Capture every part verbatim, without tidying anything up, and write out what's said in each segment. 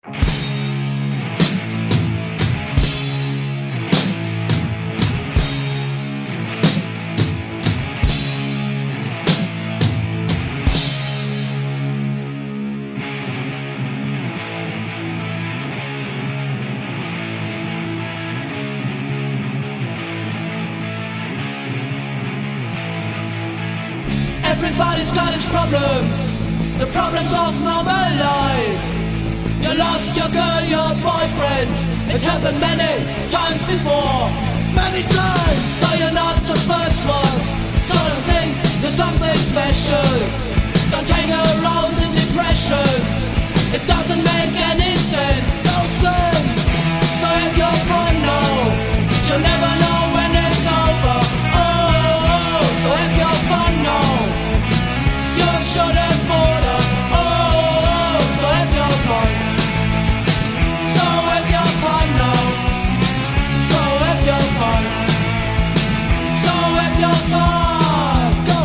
Everybody's got his problems, the problems of normal life. You lost your girl, your boyfriend. It happened many times before. Many times. So you're not the first one. So don't think you're something special. Don't hang around in depressions. It doesn't make any sense. No sense. So if you're fun now, you'll never know when it's over. Oh, so if you're fun now, you shouldn't bother. Oh, so if you're fun, so if you're fun now, so if you're fun, so if you're fun, go.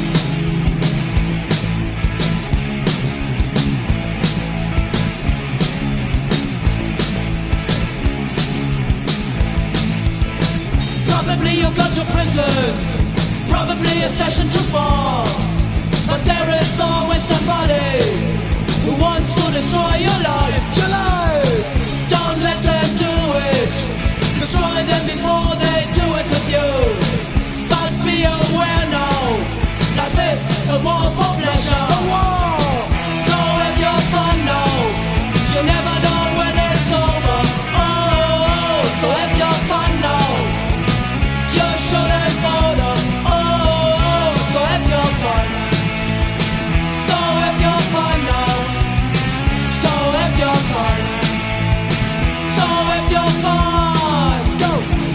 Probably you go to prison, probably a session too far. But there is always somebody who wants to destroy your life. Your life. Don't let them do it. Destroy them before they do it with you. But be aware now, life is a war for pleasure. A war. So if you're fun now, you'll never know when it's over. Oh, so if you're fun now, you shouldn't bother. Oh, so if you're fun. So if you're fun now, so if you're fun, so if you're fun, go.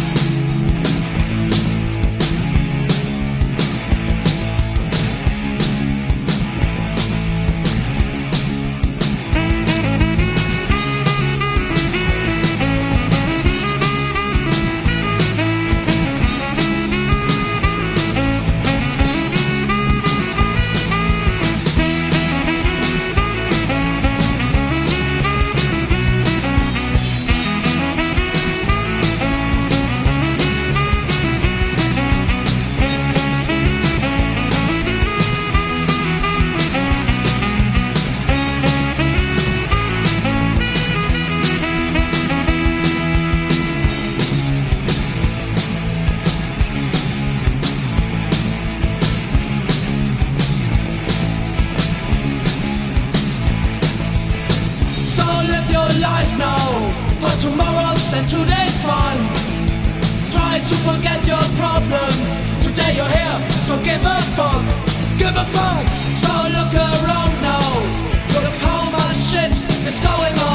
So live your life now, for tomorrow's and today's fun. Try to forget your problems. Today you're here, so give a fuck. Give a fuck. So look around now. Look how much shit is going on.